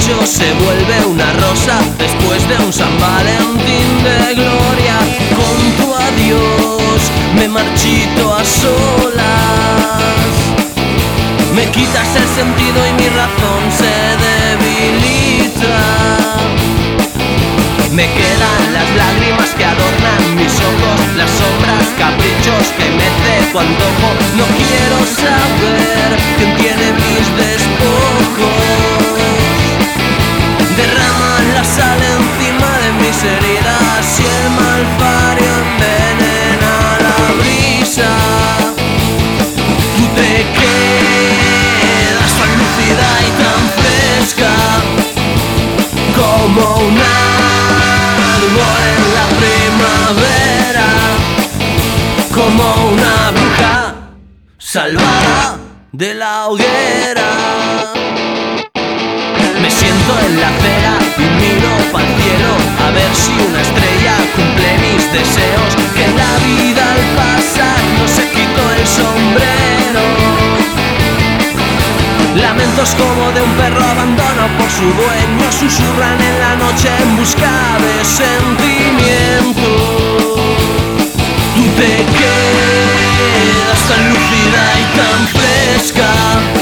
pecho se vuelve una rosa después de un San Valentín de gloria. Con tu adiós me marchito a solas. Me quitas el sentido y mi razón se debilita. Me quedan las lágrimas que adornan mis ojos, las sombras, caprichos que mece cuando ojo. No quiero saber quién tiene mis despojos. Derraman la sal encima de mis heridas y el malvario envenena la brisa. Tú te quedas tan lúcida y tan fresca como un árbol en la primavera, como una bruja salvada de la hoguera. Me siento en la acera y miro pa'l cielo a ver si una estrella cumple mis deseos. Que la vida al pasar no se quitó el sombrero. Lamentos como de un perro abandonado por su dueño susurran en la noche en busca de sentimiento. Tú te quedas tan lúcida y tan fresca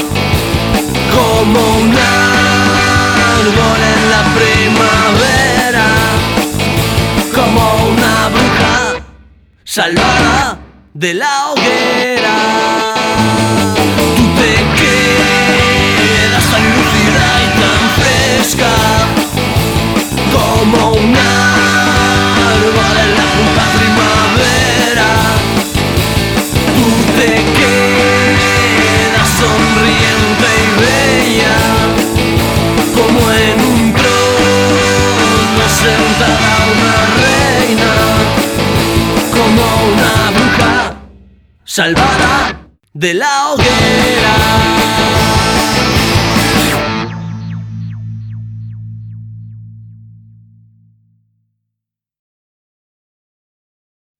como un árbol en la primavera, como una bruja salvada de la hoguera. Tú te quedas tan lúcida y tan fresca como un árbol en la puta primavera. Tú te quedas sonriente y bella como en un trono sentada una reina, como una bruja salvada de la hoguera.